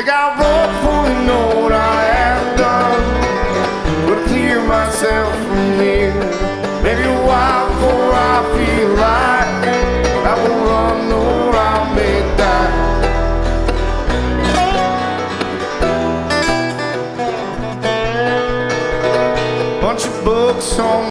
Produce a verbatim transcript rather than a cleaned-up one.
got rope for the note I have done, but clear myself from here. Maybe a while before I feel like I will run or I may die. Bunch of books on